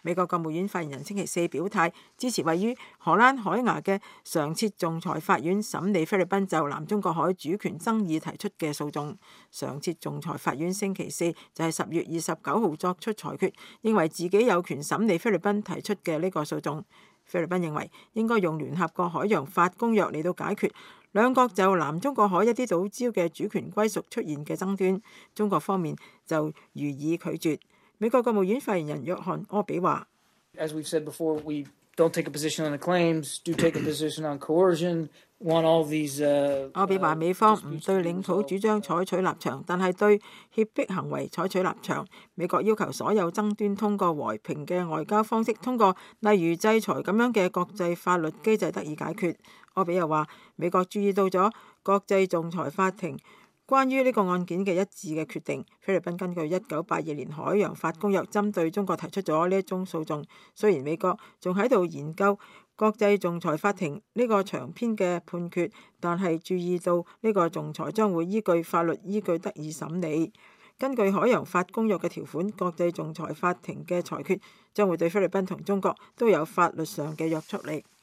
美國國務院發言人星期四表態支持位於荷蘭海牙嘅常設仲裁法院審理菲律賓就南中國海主權爭議提出嘅訴訟。常設仲裁法院星期四就係10月29號作出裁決，認為自己有權審理菲律賓提出嘅呢個訴訟。菲律賓認為應該用聯合國海洋法公約嚟到解決兩國就南中國海一啲島礁嘅主權歸屬出現嘅爭端。中國方面就予以拒絕。美國國務院發言人約翰柯比話 ：As we've said before, we don't take a position on the claims, do take a position on coercion. Want all these. 柯比話美方唔對領土主張採取立場，但係對脅迫行為採取立場。美國要求所有爭端通過和平嘅外交方式，通過例如制裁咁樣嘅國際法律機制得以解決。柯比又話美國注意到咗國際仲裁法庭關於呢個案件嘅一致嘅決定。菲律賓根據1982年海洋法公約針對中國提出咗呢一宗訴訟。雖然美國仲喺度研究國際仲裁法庭呢個長篇嘅判決，但係注意到呢個仲裁將會依據法律依據得以審理。根據海洋法公約嘅條款，國際仲裁法庭嘅裁決將會對菲律賓同中國都有法律上嘅約束力。